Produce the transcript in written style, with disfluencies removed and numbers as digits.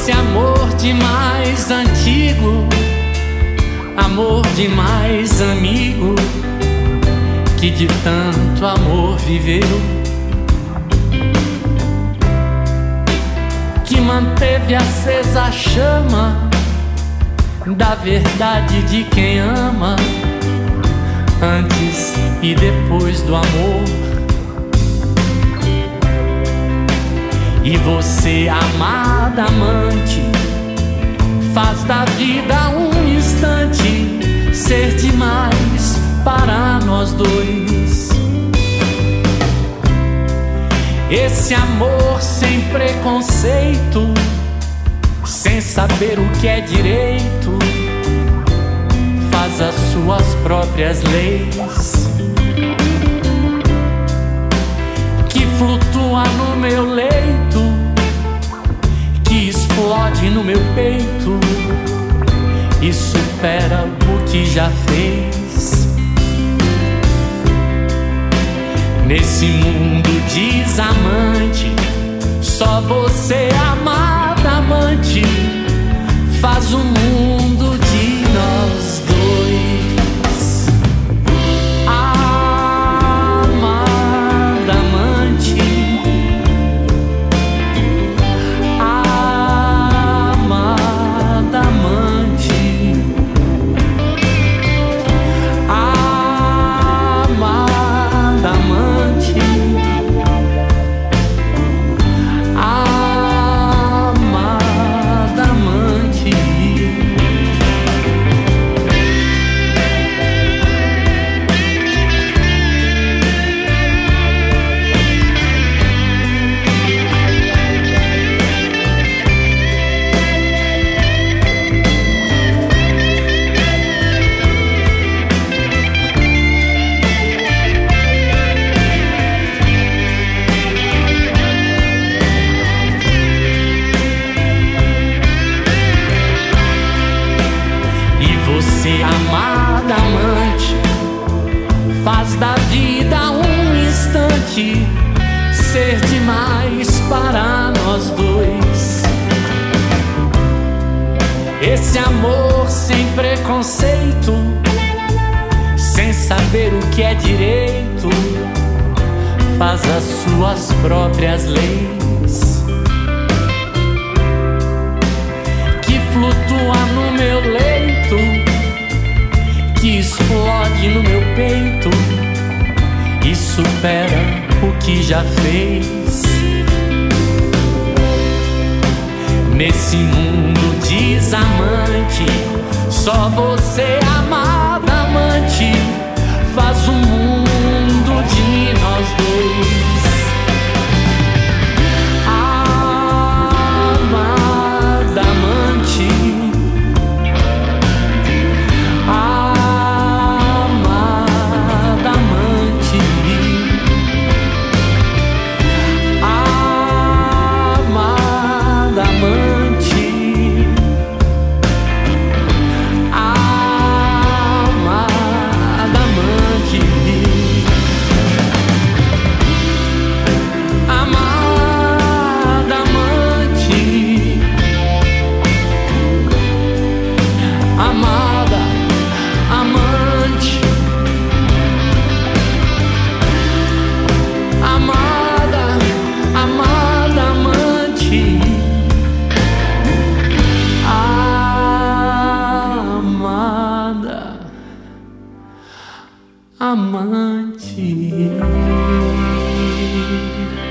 Esse amor demais antigo, amor demais amigo, que de tanto amor viveu, que manteve acesa a chama da verdade de quem ama, antes e depois do amor. E você, amada amante, faz da vida um instante ser demais para nós dois. Esse amor sem preconceito, sem saber o que é direito, faz as suas próprias leis, que flutua no meu leito, que explode no meu peito e supera o que já fez. Nesse mundo desamante, só você, amada amante, faz o mundo de nós dois. Amada amante, amada amante, amada amante, amada amante. Você, amada amante, faz da vida um instante ser demais para nós dois. Esse amor sem preconceito, sem saber o que é direito, faz as suas próprias leis, que flutua no meu leito, que explode no meu peito e supera o que já fez. Nesse mundo desamante, só você, amada amante, faz o mundo de nós dois. Amada amante, amante.